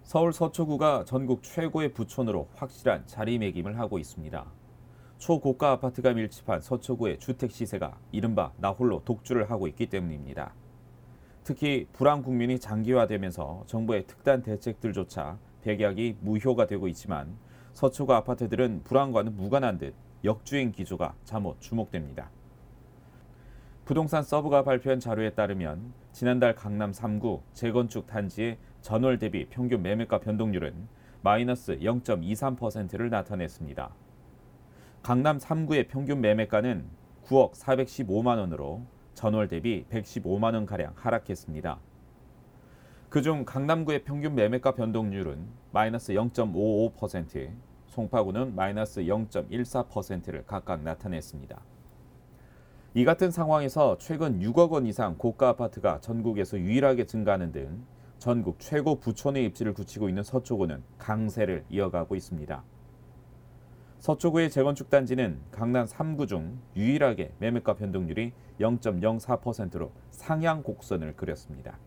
서울 서초구가 전국 최고의 부촌으로 확실한 자리매김을 하고 있습니다. 초고가 아파트가 밀집한 서초구의 주택 시세가 이른바 나홀로 독주를 하고 있기 때문입니다. 특히 불황 국면이 장기화되면서 정부의 특단 대책들조차 백약이 무효가 되고 있지만 서초구 아파트들은 불황과는 무관한 듯 역주행 기조가 잠옷 주목됩니다. 부동산 서브가 발표한 자료에 따르면 지난달 강남 3구 재건축 단지의 전월 대비 평균 매매가 변동률은 마이너스 0.23%를 나타냈습니다. 강남 3구의 평균 매매가는 9억 415만 원으로 전월 대비 115만 원가량 하락했습니다. 그중 강남구의 평균 매매가 변동률은 마이너스 0.55%, 송파구는 마이너스 0.14%를 각각 나타냈습니다. 이 같은 상황에서 최근 6억 원 이상 고가 아파트가 전국에서 유일하게 증가하는 등 전국 최고 부촌의 입지를 굳히고 있는 서초구는 강세를 이어가고 있습니다. 서초구의 재건축 단지는 강남 3구 중 유일하게 매매가 변동률이 0.04%로 상향 곡선을 그렸습니다.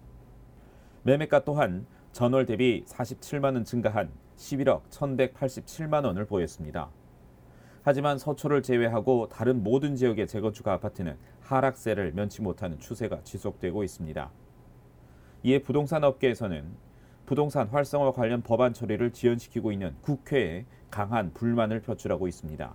매매가 또한 전월 대비 47만 원 증가한 11억 1,187만 원을 보였습니다. 하지만 서초를 제외하고 다른 모든 지역의 재건축 아파트는 하락세를 면치 못하는 추세가 지속되고 있습니다. 이에 부동산 업계에서는 부동산 활성화 관련 법안 처리를 지연시키고 있는 국회에 강한 불만을 표출하고 있습니다.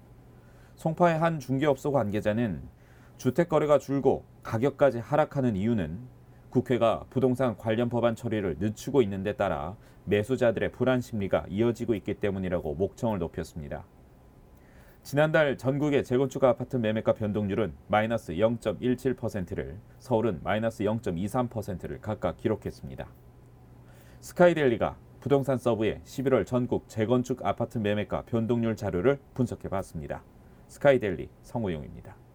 송파의 한 중개업소 관계자는 주택 거래가 줄고 가격까지 하락하는 이유는 국회가 부동산 관련 법안 처리를 늦추고 있는 데 따라 매수자들의 불안 심리가 이어지고 있기 때문이라고 목청을 높였습니다. 지난달 전국의 재건축 아파트 매매가 변동률은 마이너스 0.17%를, 서울은 마이너스 0.23%를 각각 기록했습니다. 스카이데일리가 부동산 서브의 11월 전국 재건축 아파트 매매가 변동률 자료를 분석해봤습니다. 스카이데일리 성우용입니다.